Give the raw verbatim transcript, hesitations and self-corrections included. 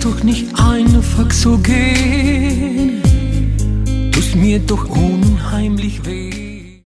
kannst doch nicht einfach so gehen, tust mir doch unheimlich weh.